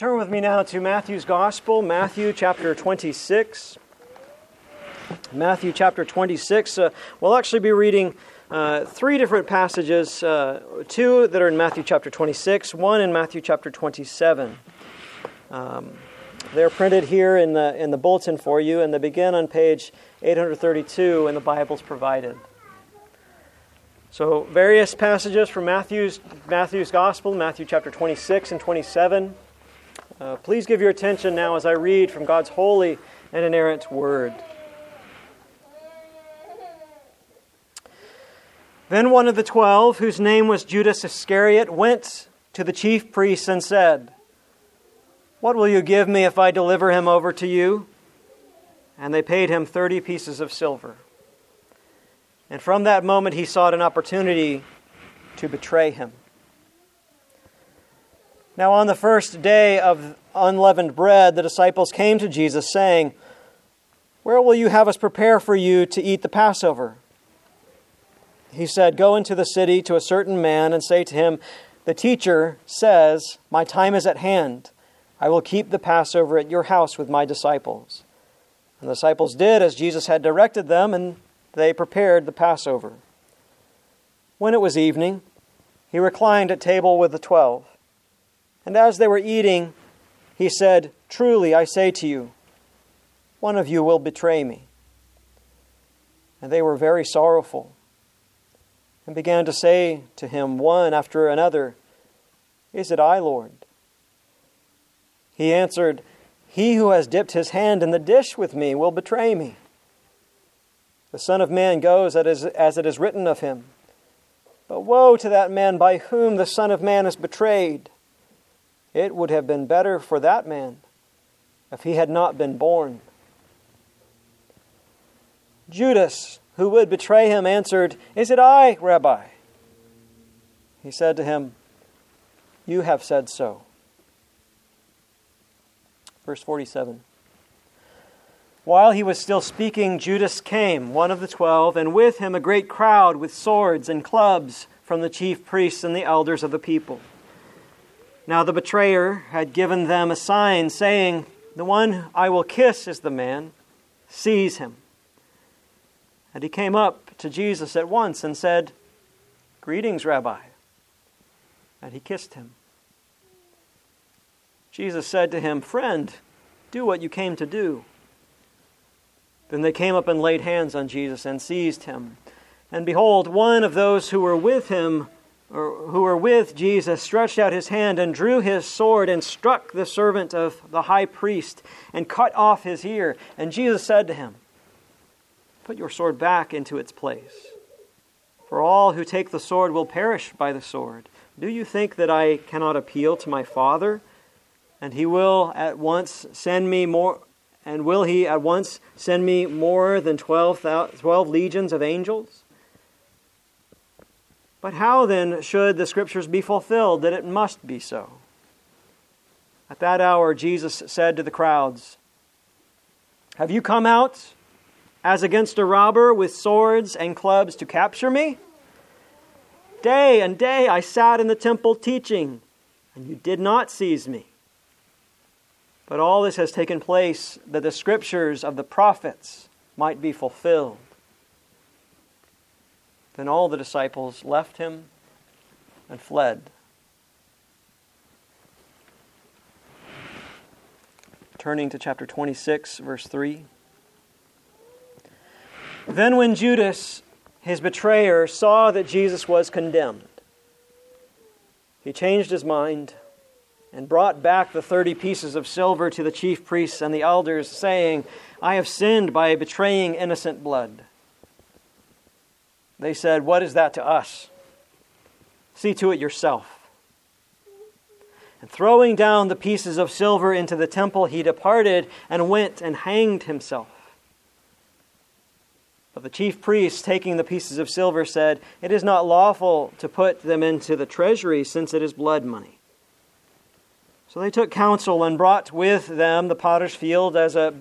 Turn with me now to Matthew's Gospel, Matthew chapter 26. Matthew chapter 26. We'll actually be reading three different passages, two that are in Matthew chapter 26, one in Matthew chapter 27. They're printed here in the bulletin for you, and they begin on page 832 in the Bibles provided. So various passages from Matthew's Gospel, Matthew chapter 26 and 27. Please give your attention now as I read from God's holy and inerrant Word. Then one of the 12, whose name was Judas Iscariot, went to the chief priests and said, "What will you give me if I deliver him over to you?" And they paid him 30 pieces of silver. And from that moment he sought an opportunity to betray him. Now on the first day of unleavened bread, the disciples came to Jesus, saying, "Where will you have us prepare for you to eat the Passover?" He said, "Go into the city to a certain man and say to him, 'The teacher says, my time is at hand. I will keep the Passover at your house with my disciples.' And the disciples did as Jesus had directed them, and they prepared the Passover. When it was evening, he reclined at table with the 12. And as they were eating, he said, 'Truly, I say to you, one of you will betray me.' And they were very sorrowful, and began to say to him one after another, 'Is it I, Lord?' He answered, 'He who has dipped his hand in the dish with me will betray me. The Son of Man goes as it is written of him. But woe to that man by whom the Son of Man is betrayed. It would have been better for that man if he had not been born.' Judas, who would betray him, answered, 'Is it I, Rabbi?' He said to him, 'You have said so.'" Verse 47. While he was still speaking, Judas came, one of the 12, and with him a great crowd with swords and clubs from the chief priests and the elders of the people. Now the betrayer had given them a sign, saying, "The one I will kiss is the man. Seize him." And he came up to Jesus at once and said, "Greetings, Rabbi." And he kissed him. Jesus said to him, "Friend, do what you came to do." Then they came up and laid hands on Jesus and seized him. And behold, one of those who were with him, or who were with Jesus, stretched out his hand and drew his sword and struck the servant of the high priest and cut off his ear. And Jesus said to him, "Put your sword back into its place. For all who take the sword will perish by the sword. Do you think that I cannot appeal to my Father, and he will at once send me more? And will he at once send me more than 12 legions of angels? But how then should the Scriptures be fulfilled that it must be so?" At that hour Jesus said to the crowds, "Have you come out as against a robber with swords and clubs to capture me? Day and day I sat in the temple teaching, and you did not seize me. But all this has taken place that the Scriptures of the prophets might be fulfilled." Then all the disciples left him and fled. Turning to chapter 26, verse 3. Then when Judas, his betrayer, saw that Jesus was condemned, he changed his mind and brought back the 30 pieces of silver to the chief priests and the elders, saying, "I have sinned by betraying innocent blood." They said, "What is that to us? See to it yourself." And throwing down the pieces of silver into the temple, he departed and went and hanged himself. But the chief priests, taking the pieces of silver, said, "It is not lawful to put them into the treasury, since it is blood money." So they took counsel and bought with them the potter's field as a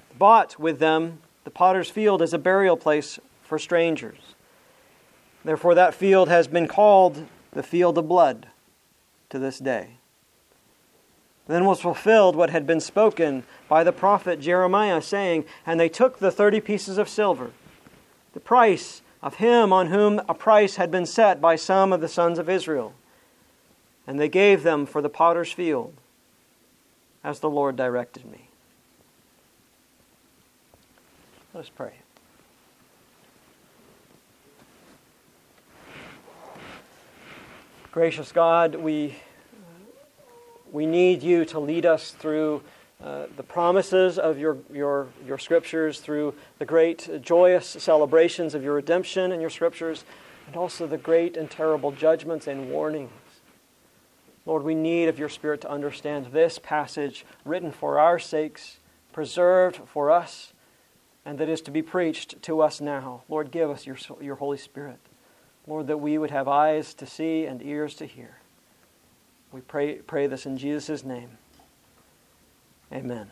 burial place for strangers. Therefore that field has been called the field of blood to this day. Then was fulfilled what had been spoken by the prophet Jeremiah, saying, "And they took the 30 pieces of silver, the price of him on whom a price had been set by some of the sons of Israel, and they gave them for the potter's field, as the Lord directed me." Let us pray. Gracious God, we need you to lead us through the promises of your Scriptures, through the great joyous celebrations of your redemption in your Scriptures, and also the great and terrible judgments and warnings. Lord, we need of your Spirit to understand this passage written for our sakes, preserved for us, and that is to be preached to us now. Lord, give us your Holy Spirit. Lord, that we would have eyes to see and ears to hear. We pray this in Jesus' name. Amen.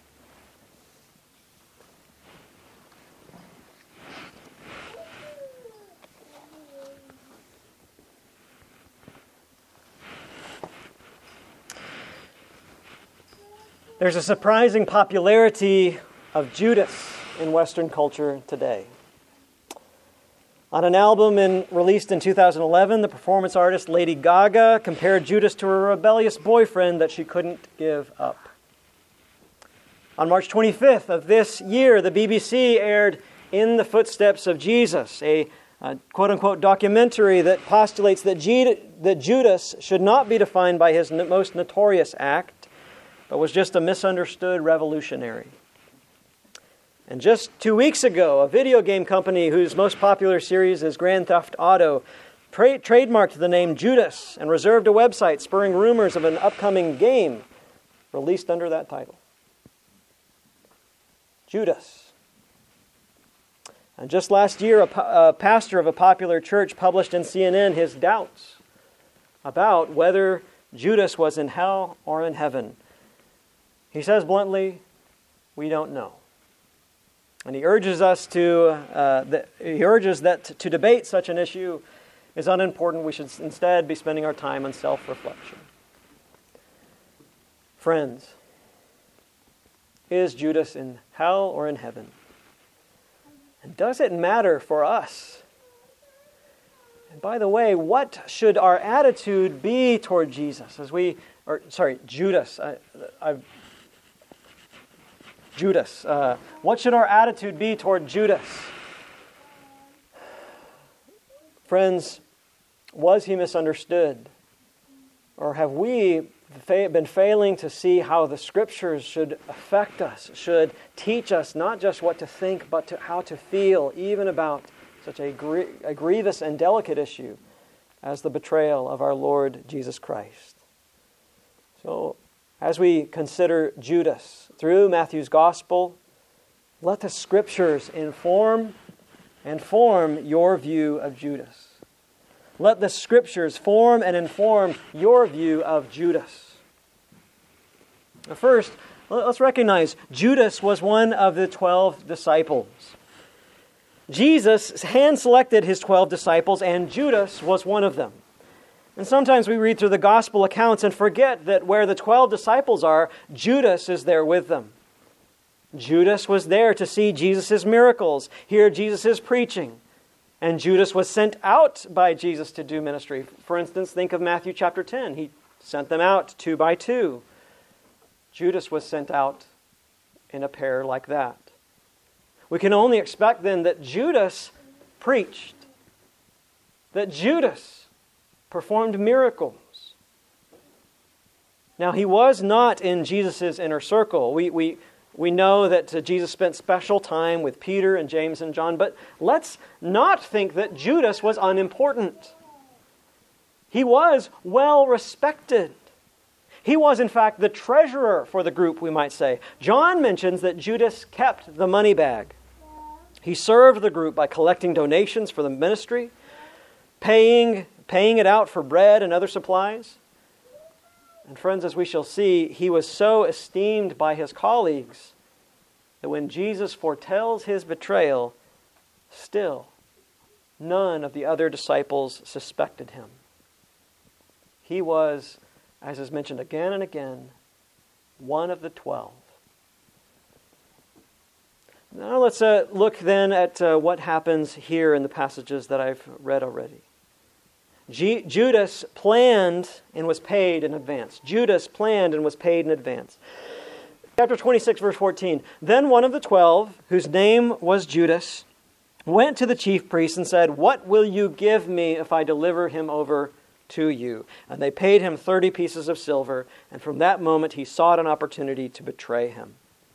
There's a surprising popularity of Judas in Western culture today. On an album released in 2011, the performance artist Lady Gaga compared Judas to a rebellious boyfriend that she couldn't give up. On March 25th of this year, the BBC aired In the Footsteps of Jesus, a quote-unquote documentary that postulates that Judas should not be defined by his most notorious act, but was just a misunderstood revolutionary. And just 2 weeks ago, a video game company whose most popular series is Grand Theft Auto trademarked the name Judas and reserved a website spurring rumors of an upcoming game released under that title. Judas. And just last year, a pastor of a popular church published in CNN his doubts about whether Judas was in hell or in heaven. He says bluntly, "We don't know." And he urges us that to debate such an issue is unimportant. We should instead be spending our time on self-reflection. Friends, is Judas in hell or in heaven? And does it matter for us? And by the way, what should our attitude be toward Jesus Judas? Judas. What should our attitude be toward Judas? Friends, was he misunderstood? Or have we been failing to see how the Scriptures should affect us, should teach us not just what to think, but how to feel, even about such a grievous and delicate issue as the betrayal of our Lord Jesus Christ? So, as we consider Judas through Matthew's Gospel, let the Scriptures inform and form your view of Judas. Let the Scriptures form and inform your view of Judas. First, let's recognize Judas was one of the 12 disciples. Jesus hand-selected his 12 disciples, and Judas was one of them. And sometimes we read through the gospel accounts and forget that where the 12 disciples are, Judas is there with them. Judas was there to see Jesus' miracles, hear Jesus' preaching. And Judas was sent out by Jesus to do ministry. For instance, think of Matthew chapter 10. He sent them out 2 by 2. Judas was sent out in a pair like that. We can only expect then that Judas preached, that Judas performed miracles. Now, he was not in Jesus' inner circle. We know that Jesus spent special time with Peter and James and John, but let's not think that Judas was unimportant. He was well respected. He was, in fact, the treasurer for the group, we might say. John mentions that Judas kept the money bag. He served the group by collecting donations for the ministry, paying it out for bread and other supplies. And friends, as we shall see, he was so esteemed by his colleagues that when Jesus foretells his betrayal, still none of the other disciples suspected him. He was, as is mentioned again and again, One of the 12. Now let's look then at what happens here in the passages that I've read already. Judas planned and was paid in advance. Judas planned and was paid in advance. Chapter 26, verse 14. Then one of the 12, whose name was Judas, went to the chief priests and said, "What will you give me if I deliver him over to you?" And they paid him 30 pieces of silver, and from that moment he sought an opportunity to betray him.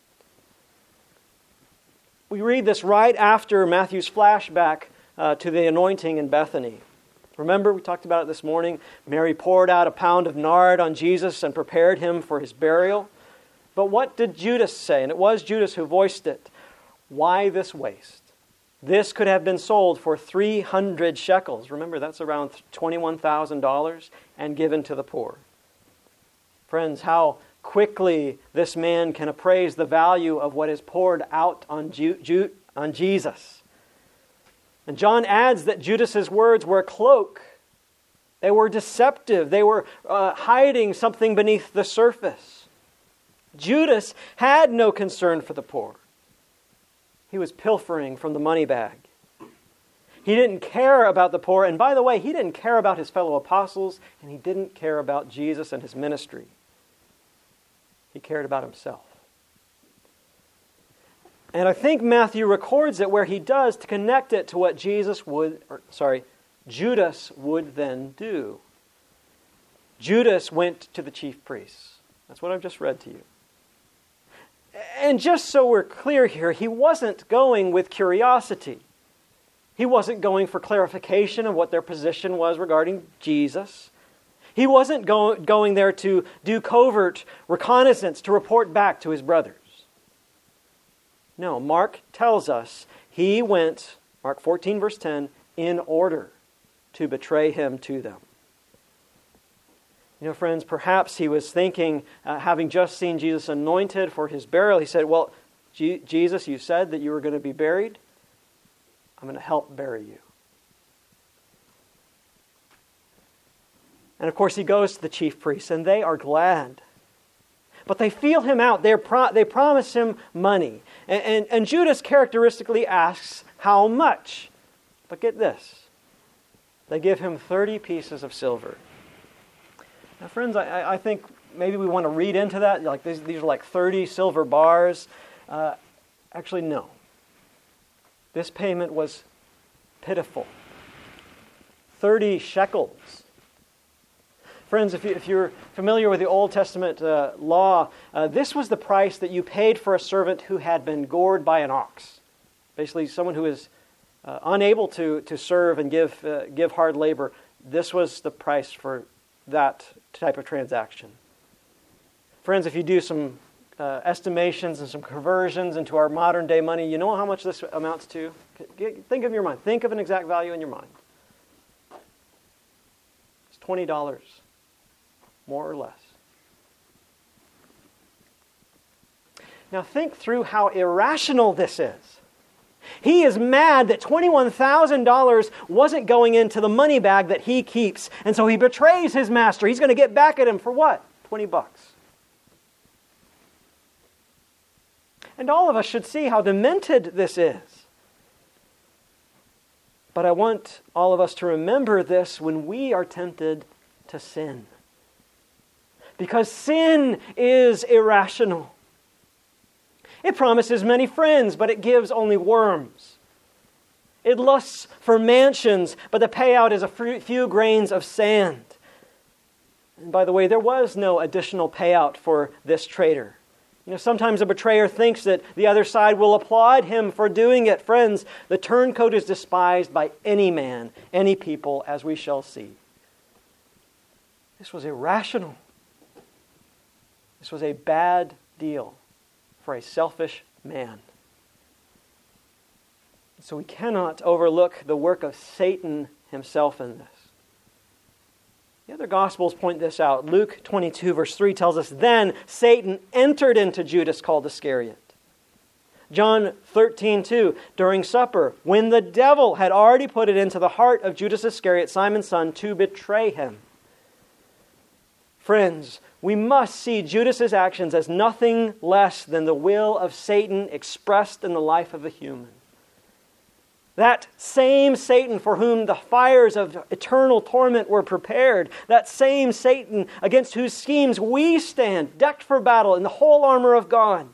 We read this right after Matthew's flashback to the anointing in Bethany. Remember, we talked about it this morning. Mary poured out a pound of nard on Jesus and prepared him for his burial. But what did Judas say? And it was Judas who voiced it. Why this waste? This could have been sold for 300 shekels. Remember, that's around $21,000, and given to the poor. Friends, how quickly this man can appraise the value of what is poured out on Jesus. And John adds that Judas's words were a cloak. They were deceptive. They were hiding something beneath the surface. Judas had no concern for the poor. He was pilfering from the money bag. He didn't care about the poor. And by the way, he didn't care about his fellow apostles, and he didn't care about Jesus and his ministry. He cared about himself. And I think Matthew records it where he does to connect it to what Judas would then do. Judas went to the chief priests. That's what I've just read to you. And just so we're clear here, he wasn't going with curiosity. He wasn't going for clarification of what their position was regarding Jesus. He wasn't going there to do covert reconnaissance to report back to his brothers. No, Mark tells us he went, Mark 14, verse 10, in order to betray him to them. You know, friends, perhaps he was thinking, having just seen Jesus anointed for his burial, he said, "Well, Jesus, you said that you were going to be buried. I'm going to help bury you." And of course, he goes to the chief priests, and they are glad. But they feel him out. They promise him money. And Judas characteristically asks, "How much?" But get this. They give him 30 pieces of silver. Now, friends, I think maybe we want to read into that. Like these are like 30 silver bars. Actually, no. This payment was pitiful. 30 shekels. Friends, if you're familiar with the Old Testament law, this was the price that you paid for a servant who had been gored by an ox. Basically, someone who is unable to serve and give hard labor. This was the price for that type of transaction. Friends, if you do some estimations and some conversions into our modern day money, you know how much this amounts to? Think of your mind. Think of an exact value in your mind. It's $20. More or less. Now think through how irrational this is. He is mad that $21,000 wasn't going into the money bag that he keeps. And so he betrays his master. He's going to get back at him for what? $20. And all of us should see how demented this is. But I want all of us to remember this when we are tempted to sin. Because sin is irrational. It promises many friends, but it gives only worms. It lusts for mansions, but the payout is a few grains of sand. And by the way, there was no additional payout for this traitor. You know, sometimes a betrayer thinks that the other side will applaud him for doing it. Friends, the turncoat is despised by any man, any people, as we shall see. This was irrational. This was a bad deal for a selfish man. So we cannot overlook the work of Satan himself in this. The other Gospels point this out. Luke 22 verse 3 tells us, "Then Satan entered into Judas called Iscariot." John 13:2, during supper, when the devil had already put it into the heart of Judas Iscariot, Simon's son, to betray him. Friends, we must see Judas's actions as nothing less than the will of Satan expressed in the life of a human. That same Satan for whom the fires of eternal torment were prepared, that same Satan against whose schemes we stand, decked for battle in the whole armor of God.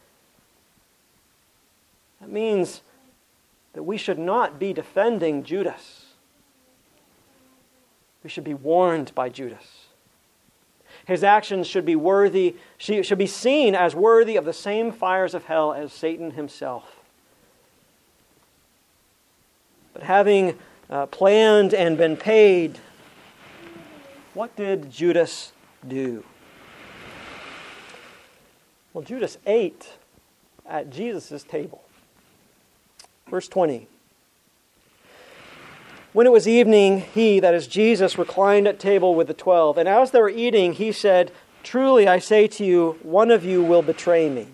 That means that we should not be defending Judas. We should be warned by Judas. His actions should be seen as worthy of the same fires of hell as Satan himself. But having planned and been paid, what did Judas do? Well, Judas ate at Jesus' table. Verse 20. When it was evening, he, that is Jesus, reclined at table with the 12. And as they were eating, he said, "Truly I say to you, one of you will betray me."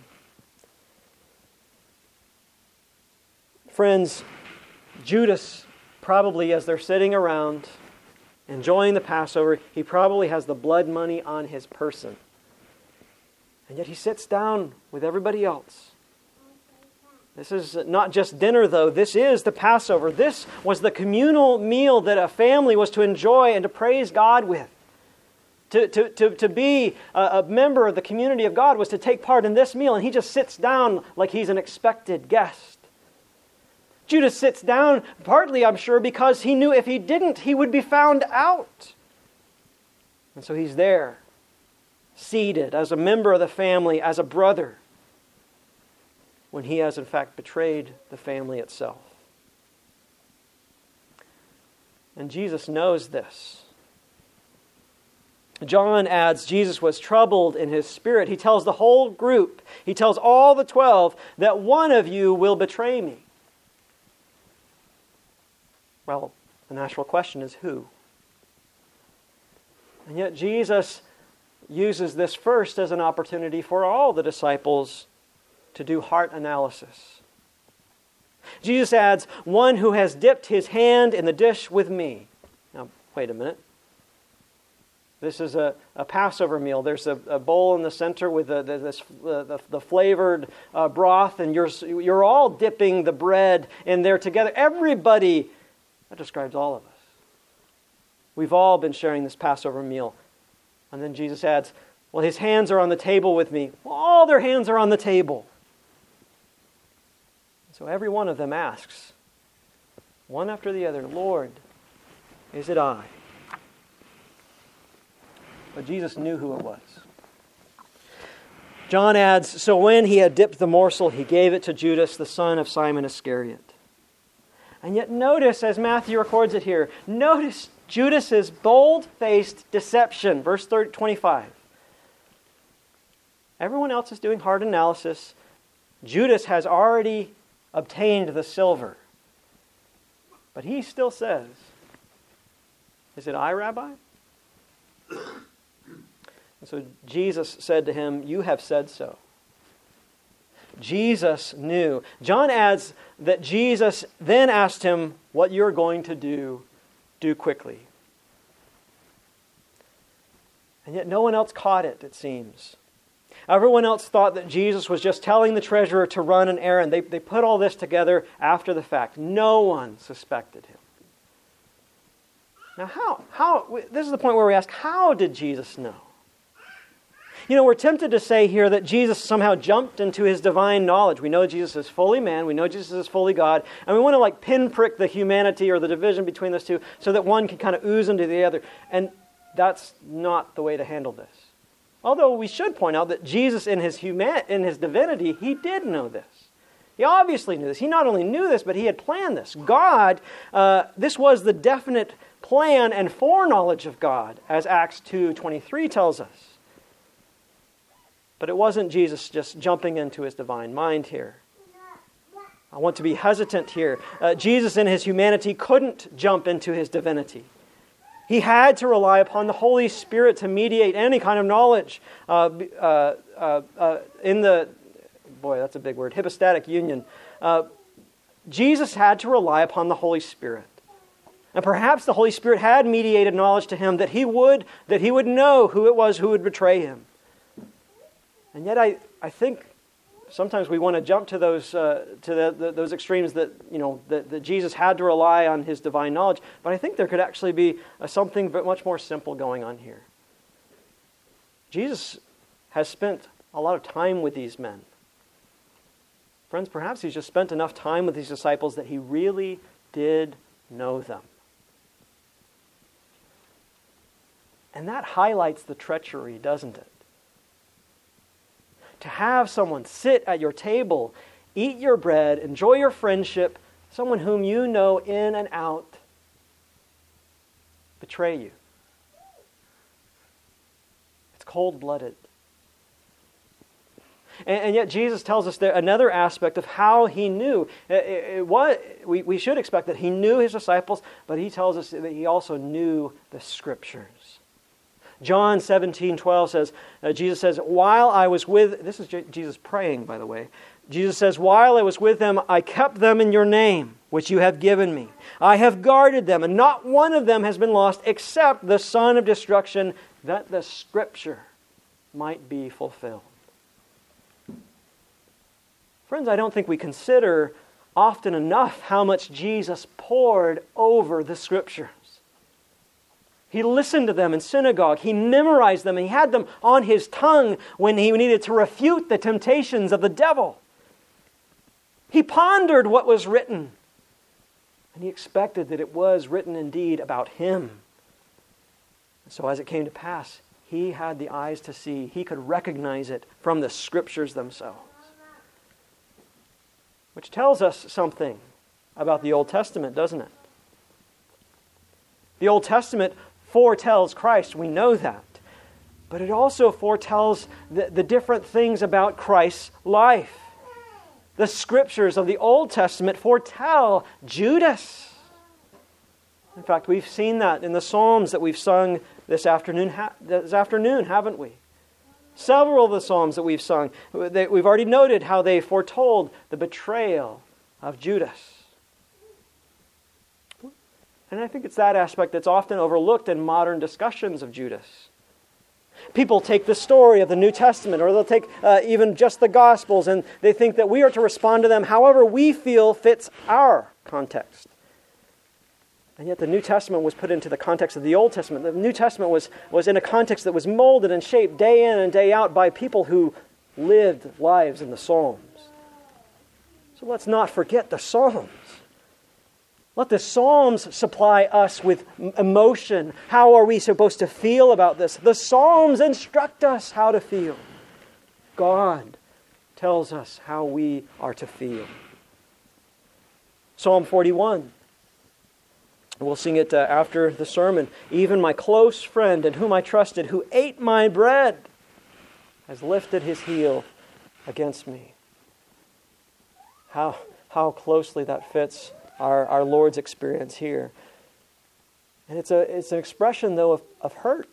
Friends, Judas probably, as they're sitting around enjoying the Passover, he probably has the blood money on his person. And yet he sits down with everybody else. This is not just dinner, though. This is the Passover. This was the communal meal that a family was to enjoy and to praise God with. To be a member of the community of God was to take part in this meal, and he just sits down like he's an expected guest. Judas sits down partly, I'm sure, because he knew if he didn't, he would be found out. And so he's there, seated as a member of the family, as a brother, when he has in fact betrayed the family itself. And Jesus knows this. John adds, Jesus was troubled in his spirit. He tells the whole group, he tells all the 12, that one of you will betray me. Well, the natural question is who? And yet Jesus uses this first as an opportunity for all the disciples to do heart analysis. Jesus adds, one who has dipped his hand in the dish with me. Now, wait a minute. This is a Passover meal. There's a bowl in the center with the flavored broth, and you're all dipping the bread in there together. Everybody. That describes all of us. We've all been sharing this Passover meal. And then Jesus adds, well, his hands are on the table with me. Well, all their hands are on the table. So every one of them asks, one after the other, Lord, is it I? But Jesus knew who it was. John adds, so when he had dipped the morsel, he gave it to Judas, the son of Simon Iscariot. And yet notice, as Matthew records it here, notice Judas's bold-faced deception. Verse 25. Everyone else is doing hard analysis. Judas has already obtained the silver. But he still says, is it I, Rabbi? And so Jesus said to him, you have said so. Jesus knew. John adds that Jesus then asked him, what you're going to do quickly. And yet no one else caught it, it seems. Everyone else thought that Jesus was just telling the treasurer to run an errand. They put all this together after the fact. No one suspected him. Now how? This is the point where we ask, how did Jesus know? You know, we're tempted to say here that Jesus somehow jumped into his divine knowledge. We know Jesus is fully man, we know Jesus is fully God, and we want to pinprick the humanity or the division between those two so that one can kind of ooze into the other. And that's not the way to handle this. Although we should point out that Jesus in his divinity, he did know this. He obviously knew this. He not only knew this, but he had planned this. God, this was the definite plan and foreknowledge of God, as Acts 2:23 tells us. But it wasn't Jesus just jumping into his divine mind here. I want to be hesitant here. Jesus in his humanity couldn't jump into his divinity. He had to rely upon the Holy Spirit to mediate any kind of knowledge in the, that's a big word, hypostatic union. Jesus had to rely upon the Holy Spirit. And perhaps the Holy Spirit had mediated knowledge to him that he would know who it was who would betray him. And yet I think sometimes we want to jump to those those extremes that Jesus had to rely on his divine knowledge. But I think there could actually be something much more simple going on here. Jesus has spent a lot of time with these men. Friends, perhaps he's just spent enough time with these disciples that he really did know them. And that highlights the treachery, doesn't it? To have someone sit at your table, eat your bread, enjoy your friendship, someone whom you know in and out, betray you. It's cold-blooded. And yet Jesus tells us there another aspect of how he knew. We should expect that he knew his disciples, but he tells us that he also knew the Scriptures. John 17:12 says, Jesus says, while I was with, this is Jesus praying, by the way. Jesus says, while I was with them, I kept them in your name, which you have given me. I have guarded them, and not one of them has been lost except the son of destruction, that the Scripture might be fulfilled. Friends, I don't think we consider often enough how much Jesus pored over the Scriptures. He listened to them in synagogue. He memorized them. And he had them on his tongue when he needed to refute the temptations of the devil. He pondered what was written. And he expected that it was written indeed about him. And so as it came to pass, he had the eyes to see. He could recognize it from the Scriptures themselves. Which tells us something about the Old Testament, doesn't it? The Old Testament foretells Christ, we know that. But it also foretells the different things about Christ's life. The Scriptures of the Old Testament foretell Judas. In fact, we've seen that in the Psalms that we've sung this afternoon, haven't we? Several of the Psalms that we've sung, we've already noted how they foretold the betrayal of Judas. And I think it's that aspect that's often overlooked in modern discussions of Judas. People take the story of the New Testament, or they'll take even just the Gospels, and they think that we are to respond to them however we feel fits our context. And yet the New Testament was put into the context of the Old Testament. The New Testament was in a context that was molded and shaped day in and day out by people who lived lives in the Psalms. So let's not forget the Psalms. Let the Psalms supply us with emotion. How are we supposed to feel about this? The Psalms instruct us how to feel. God tells us how we are to feel. Psalm 41. We'll sing it after the sermon. Even my close friend in whom I trusted, who ate my bread, has lifted his heel against me. How closely that fits our Lord's experience here. And it's an expression, though, of hurt.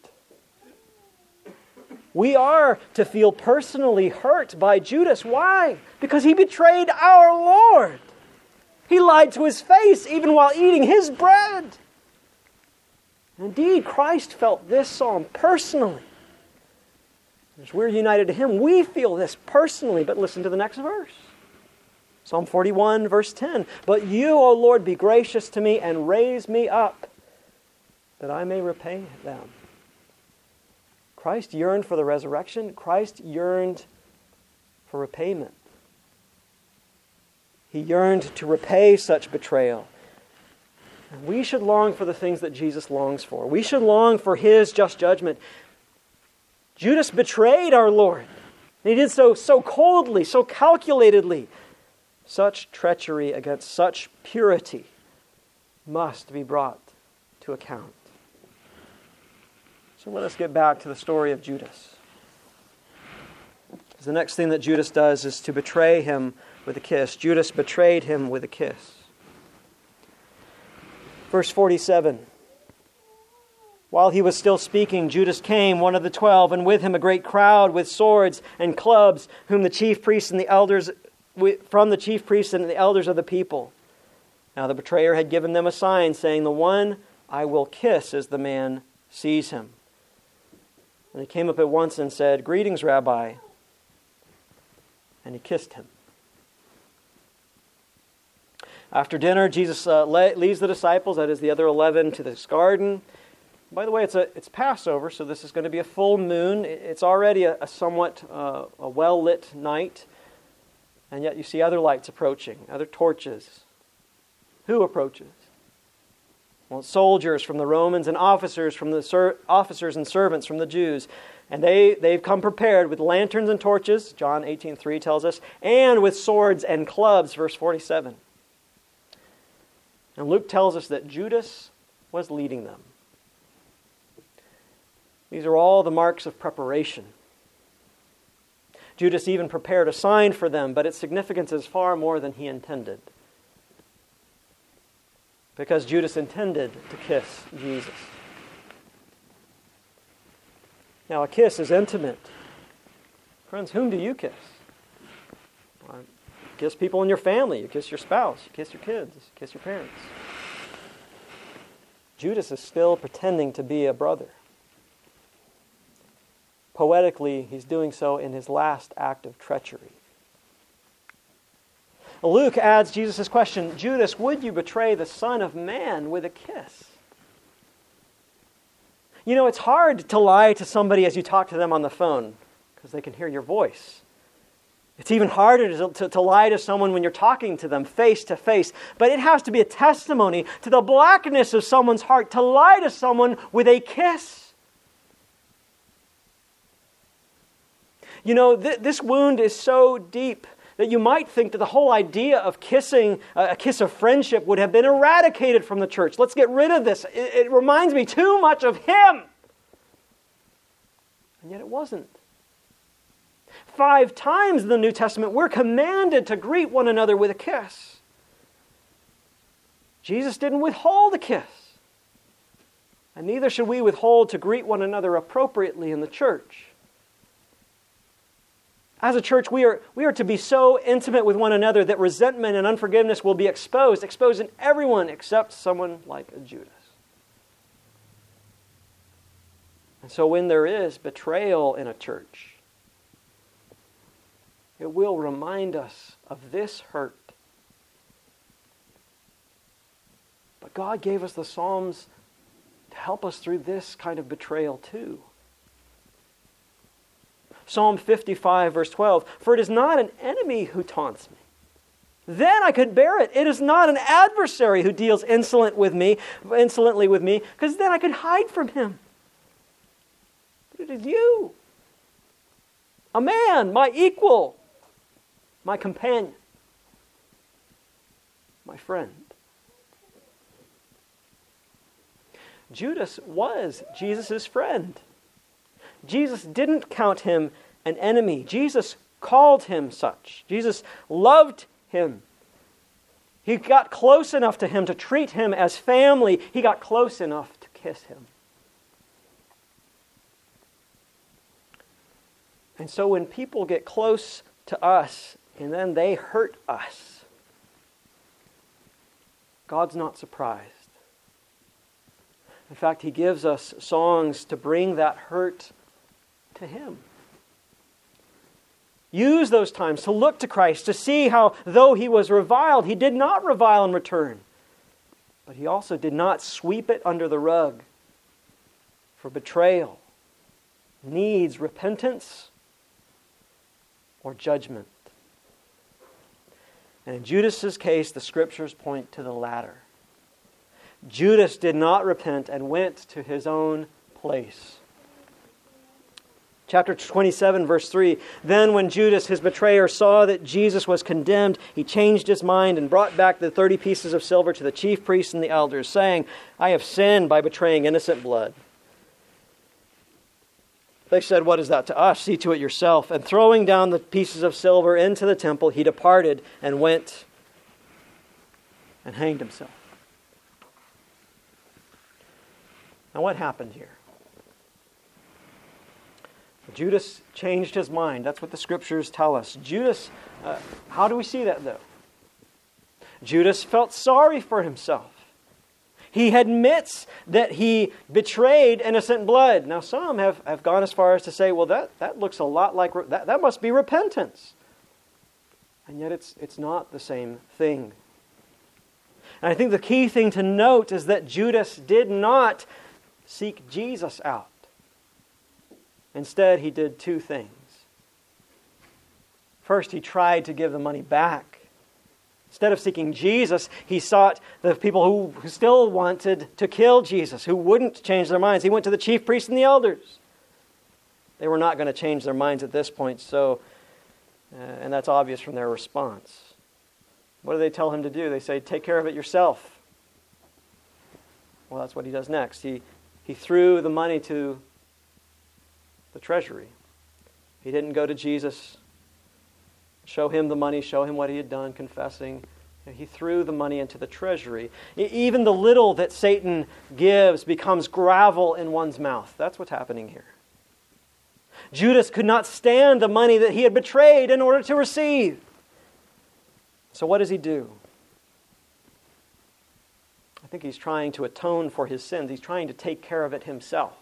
We are to feel personally hurt by Judas. Why? Because he betrayed our Lord. He lied to his face even while eating his bread. Indeed, Christ felt this psalm personally. As we're united to him, we feel this personally. But listen to the next verse. Psalm 41, verse 10. But you, O Lord, be gracious to me and raise me up, that I may repay them. Christ yearned for the resurrection. Christ yearned for repayment. He yearned to repay such betrayal. And we should long for the things that Jesus longs for. We should long for his just judgment. Judas betrayed our Lord. And he did so coldly, so calculatedly. Such treachery against such purity must be brought to account. So let us get back to the story of Judas. The next thing that Judas does is to betray him with a kiss. Judas betrayed him with a kiss. Verse 47. While he was still speaking, Judas came, one of the 12, and with him a great crowd with swords and clubs, whom the chief priests and the elders, from the chief priests and the elders of the people. Now the betrayer had given them a sign, saying, "The one I will kiss," as the man sees him. And he came up at once and said, "Greetings, Rabbi." And he kissed him. After dinner, Jesus leads the disciples, that is the other 11, to this garden. By the way, it's Passover, so this is going to be a full moon. It's already a somewhat a well-lit night. And yet you see other lights approaching, other torches. Who approaches? Well, soldiers from the Romans and officers officers and servants from the Jews. And they've come prepared with lanterns and torches, John 18:3 tells us, and with swords and clubs, verse 47. And Luke tells us that Judas was leading them. These are all the marks of preparation. Judas even prepared a sign for them, but its significance is far more than he intended. Because Judas intended to kiss Jesus. Now, a kiss is intimate. Friends, whom do you kiss? Well, you kiss people in your family. You kiss your spouse. You kiss your kids. You kiss your parents. Judas is still pretending to be a brother. Poetically, he's doing so in his last act of treachery. Luke adds Jesus' question, "Judas, would you betray the Son of Man with a kiss?" You know, it's hard to lie to somebody as you talk to them on the phone because they can hear your voice. It's even harder to lie to someone when you're talking to them face to face. But it has to be a testimony to the blackness of someone's heart to lie to someone with a kiss. You know, this wound is so deep that you might think that the whole idea of kissing, a kiss of friendship, would have been eradicated from the church. Let's get rid of this. It reminds me too much of him. And yet it wasn't. 5 times in the New Testament, we're commanded to greet one another with a kiss. Jesus didn't withhold a kiss. And neither should we withhold to greet one another appropriately in the church. As a church, we are to be so intimate with one another that resentment and unforgiveness will be exposed in everyone except someone like a Judas. And so when there is betrayal in a church, it will remind us of this hurt. But God gave us the Psalms to help us through this kind of betrayal too. Psalm 55, verse 12, "For it is not an enemy who taunts me. Then I could bear it. It is not an adversary who deals insolently with me, because then I could hide from him. But it is you, a man, my equal, my companion, my friend." Judas was Jesus' friend. Jesus didn't count him an enemy. Jesus called him such. Jesus loved him. He got close enough to him to treat him as family. He got close enough to kiss him. And so when people get close to us and then they hurt us, God's not surprised. In fact, He gives us songs to bring that hurt to Him. Use those times to look to Christ, to see how, though He was reviled, He did not revile in return. But He also did not sweep it under the rug. For betrayal needs repentance or judgment. And in Judas's case, the Scriptures point to the latter. Judas did not repent and went to his own place. Chapter 27, verse 3, "Then when Judas, his betrayer, saw that Jesus was condemned, he changed his mind and brought back the 30 pieces of silver to the chief priests and the elders, saying, 'I have sinned by betraying innocent blood.' They said, 'What is that to us? See to it yourself.' And throwing down the pieces of silver into the temple, he departed and went and hanged himself." Now what happened here? Judas changed his mind. That's what the Scriptures tell us. Judas, how do we see that though? Judas felt sorry for himself. He admits that he betrayed innocent blood. Now, some have gone as far as to say, well, that looks a lot like, that must be repentance. And yet it's not the same thing. And I think the key thing to note is that Judas did not seek Jesus out. Instead, he did two things. First, he tried to give the money back. Instead of seeking Jesus, he sought the people who still wanted to kill Jesus, who wouldn't change their minds. He went to the chief priests and the elders. They were not going to change their minds at this point, and that's obvious from their response. What do they tell him to do? They say, take care of it yourself. Well, that's what he does next. He threw the money to the treasury. He didn't go to Jesus, show him the money, show him what he had done, confessing. He threw the money into the treasury. Even the little that Satan gives becomes gravel in one's mouth. That's what's happening here. Judas could not stand the money that he had betrayed in order to receive. So what does he do? I think he's trying to atone for his sins. He's trying to take care of it himself.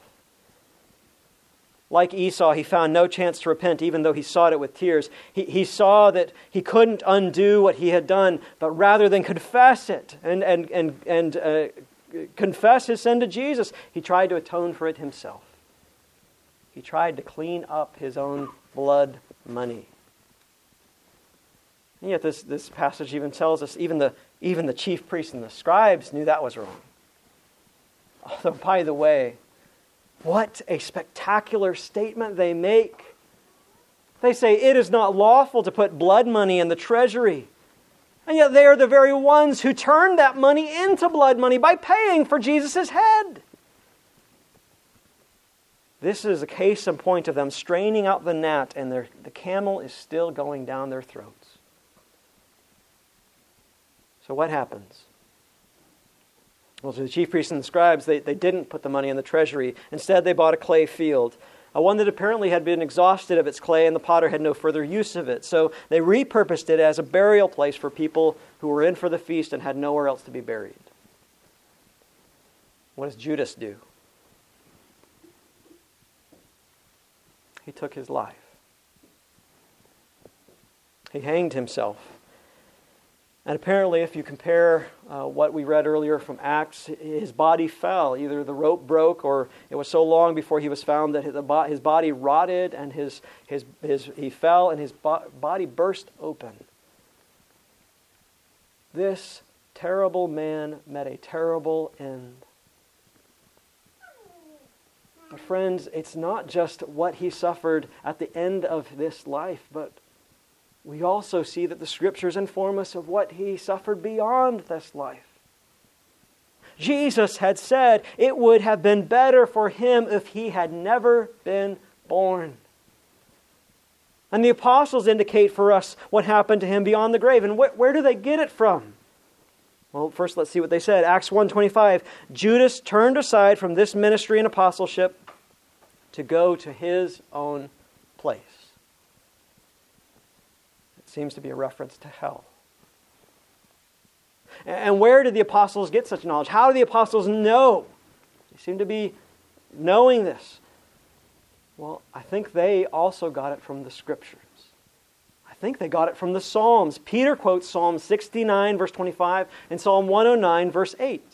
Like Esau, he found no chance to repent, even though he sought it with tears. He saw that he couldn't undo what he had done, but rather than confess it and confess his sin to Jesus, he tried to atone for it himself. He tried to clean up his own blood money. And yet this passage even tells us even the chief priests and the scribes knew that was wrong. Although, by the way, what a spectacular statement they make. They say it is not lawful to put blood money in the treasury. And yet they are the very ones who turned that money into blood money by paying for Jesus' head. This is a case in point of them straining out the gnat, and the camel is still going down their throats. So what happens? Well, to the chief priests and the scribes, they didn't put the money in the treasury. Instead, they bought a clay field, one that apparently had been exhausted of its clay, and the potter had no further use of it. So they repurposed it as a burial place for people who were in for the feast and had nowhere else to be buried. What does Judas do? He took his life. He hanged himself. And apparently, if you compare what we read earlier from Acts, his body fell. Either the rope broke, or it was so long before he was found that his body rotted, and he fell, and his body burst open. This terrible man met a terrible end. But friends, it's not just what he suffered at the end of this life, but we also see that the Scriptures inform us of what he suffered beyond this life. Jesus had said it would have been better for him if he had never been born. And the apostles indicate for us what happened to him beyond the grave. And where do they get it from? Well, first let's see what they said. Acts 1:25, Judas turned aside from this ministry and apostleship to go to his own place. It seems to be a reference to hell. And where did the apostles get such knowledge? How do the apostles know? They seem to be knowing this. Well, I think they also got it from the Scriptures. I think they got it from the Psalms. Peter quotes Psalm 69, verse 25, and Psalm 109, verse 8.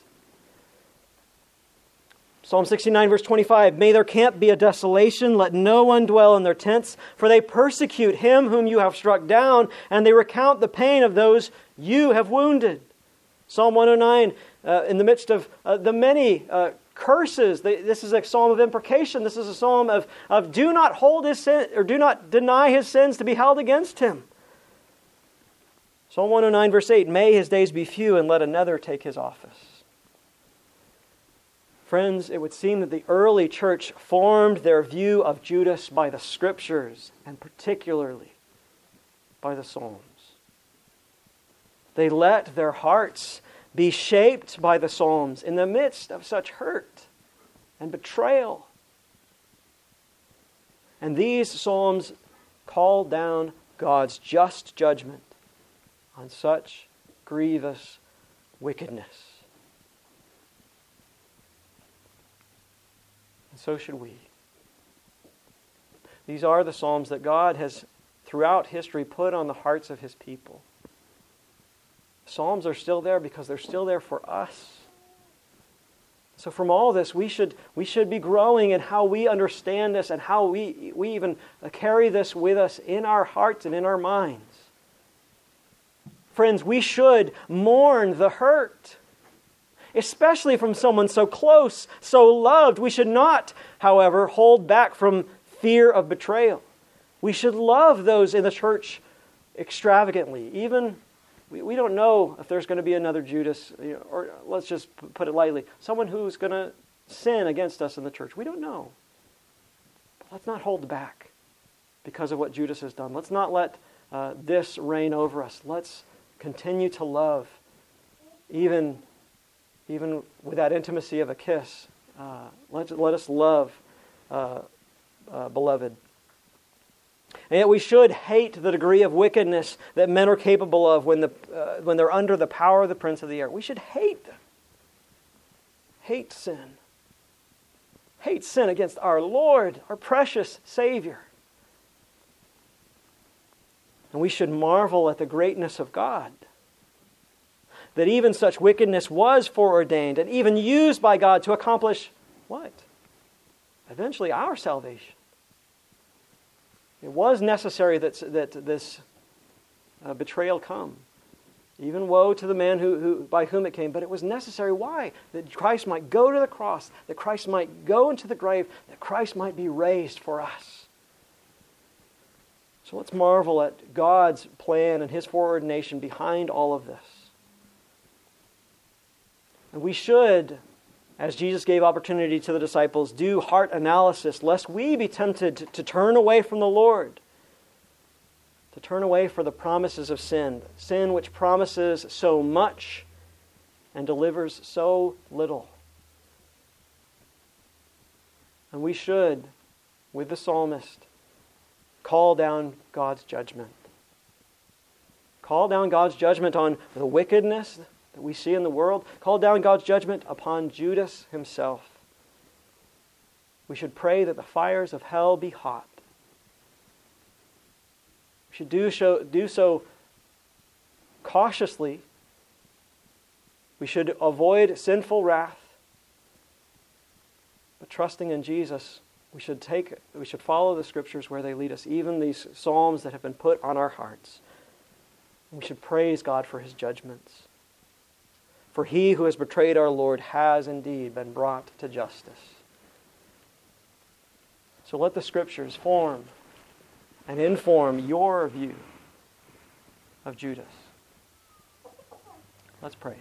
Psalm 69, verse 25, may their camp be a desolation, let no one dwell in their tents, for they persecute him whom you have struck down, and they recount the pain of those you have wounded. Psalm 109, in the midst of the many curses, this is a psalm of imprecation. This is a psalm of do not hold his sin, or do not deny his sins to be held against him. Psalm 109, verse 8, may his days be few, and let another take his office. Friends, it would seem that the early church formed their view of Judas by the Scriptures, and particularly by the Psalms. They let their hearts be shaped by the Psalms in the midst of such hurt and betrayal. And these Psalms call down God's just judgment on such grievous wickedness. And so should we. These are the Psalms that God has, throughout history, put on the hearts of His people. Psalms are still there because they're still there for us. So from all this, we should be growing in how we understand this and how we even carry this with us in our hearts and in our minds. Friends, we should mourn the hurt, especially from someone so close, so loved. We should not, however, hold back from fear of betrayal. We should love those in the church extravagantly. Even, we don't know if there's going to be another Judas, or let's just put it lightly, someone who's going to sin against us in the church. We don't know. But let's not hold back because of what Judas has done. Let's not let this reign over us. Let's continue to love, even with that intimacy of a kiss. Let us love, beloved. And yet we should hate the degree of wickedness that men are capable of when they're under the power of the prince of the air. We should hate them. Hate sin. Hate sin against our Lord, our precious Savior. And we should marvel at the greatness of God. That even such wickedness was foreordained and even used by God to accomplish what? Eventually our salvation. It was necessary that this betrayal come. Even woe to the man who by whom it came. But it was necessary. Why? That Christ might go to the cross. That Christ might go into the grave. That Christ might be raised for us. So let's marvel at God's plan and His foreordination behind all of this. And we should, as Jesus gave opportunity to the disciples, do heart analysis, lest we be tempted to turn away from the Lord, to turn away for the promises of sin, sin which promises so much and delivers so little. And we should, with the psalmist, call down God's judgment. Call down God's judgment on the wickedness that we see in the world. Call down God's judgment upon Judas himself. We should pray that the fires of hell be hot. We should do so cautiously. We should avoid sinful wrath. But trusting in Jesus, we should follow the Scriptures where they lead us, even these psalms that have been put on our hearts. We should praise God for His judgments. For he who has betrayed our Lord has indeed been brought to justice. So let the Scriptures form and inform your view of Judas. Let's pray.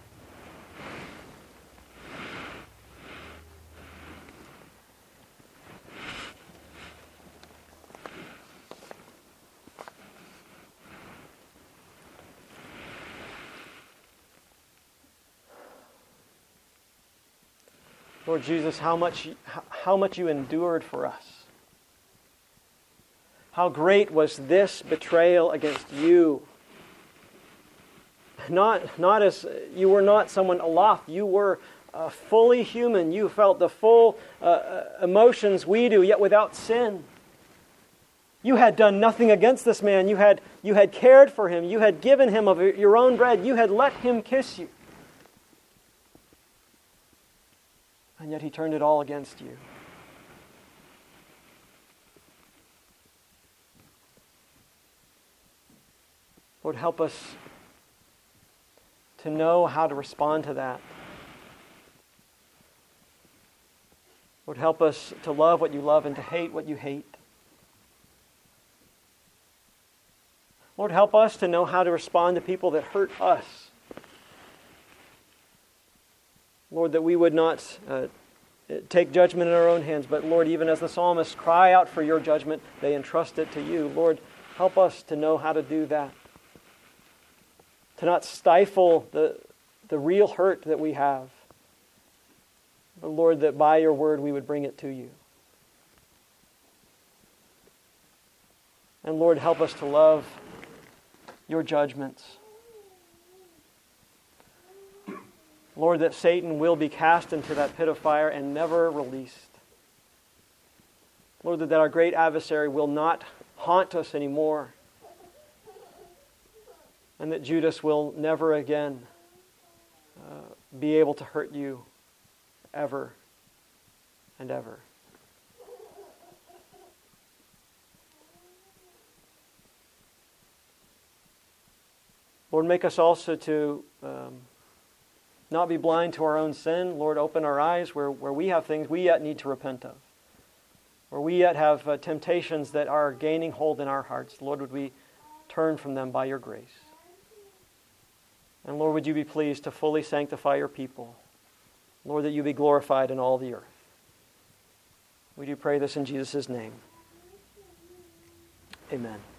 Lord Jesus, how much you endured for us. How great was this betrayal against you. Not as you were not someone aloft. You were fully human. You felt the full emotions we do, yet without sin. You had done nothing against this man. You had cared for him. You had given him of your own bread. You had let him kiss you. And yet he turned it all against you. Lord, help us to know how to respond to that. Lord, help us to love what you love and to hate what you hate. Lord, help us to know how to respond to people that hurt us. Lord, that we would not take judgment in our own hands, but Lord, even as the psalmists cry out for your judgment, they entrust it to you. Lord, help us to know how to do that. To not stifle the real hurt that we have. But Lord, that by your word we would bring it to you. And Lord, help us to love your judgments. Lord, that Satan will be cast into that pit of fire and never released. Lord, that our great adversary will not haunt us anymore. And that Judas will never again be able to hurt you ever and ever. Lord, make us also to not be blind to our own sin. Lord, open our eyes where we have things we yet need to repent of. Where we yet have temptations that are gaining hold in our hearts. Lord, would we turn from them by your grace? And Lord, would you be pleased to fully sanctify your people? Lord, that you be glorified in all the earth. We do pray this in Jesus' name. Amen.